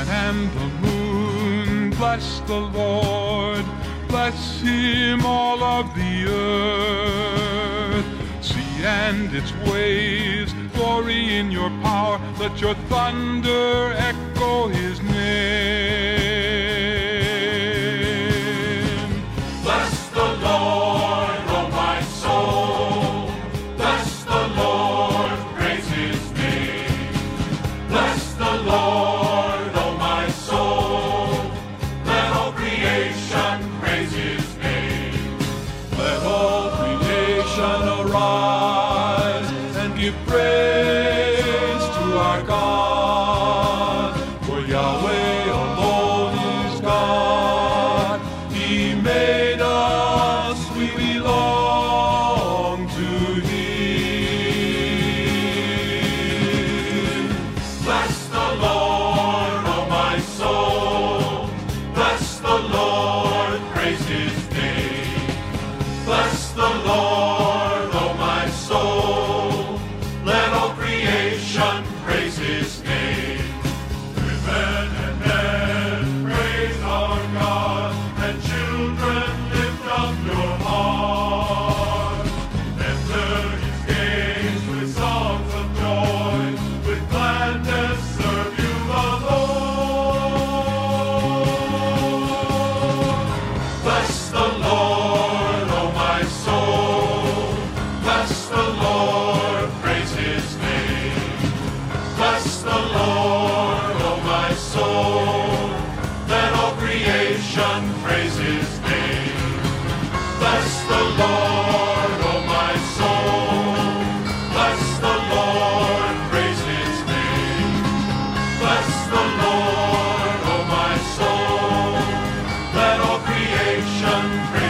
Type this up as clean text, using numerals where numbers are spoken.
sun and the moon, bless the Lord. Bless him, all of the earth. Sea and its waves, glory in your power. Let your thunder echo his name. Bless the Lord, oh my soul. Bless the Lord, praise his name. Bless the Lord, oh my soul. Let all creation praise his name. Let all creation arise and give praise to our God. For Yahweh alone is God. He made us, we belong to him. Bless the Lord, oh my soul. Bless the Lord, praise his name. Bless the Lord, oh my soul. Let all creation praise his name. Women and men, praise our God, and children, lift up your heart. Enter his gates with songs of joy, with gladness serve you the Lord. Bless the Lord, oh my soul. Bless the Lord, praise his name. Bless the Lord, oh my soul. Let all creation praise his name. Bless the Lord, oh my soul. Bless the Lord, praise his name. Bless the Lord, oh my soul. Let all creation praise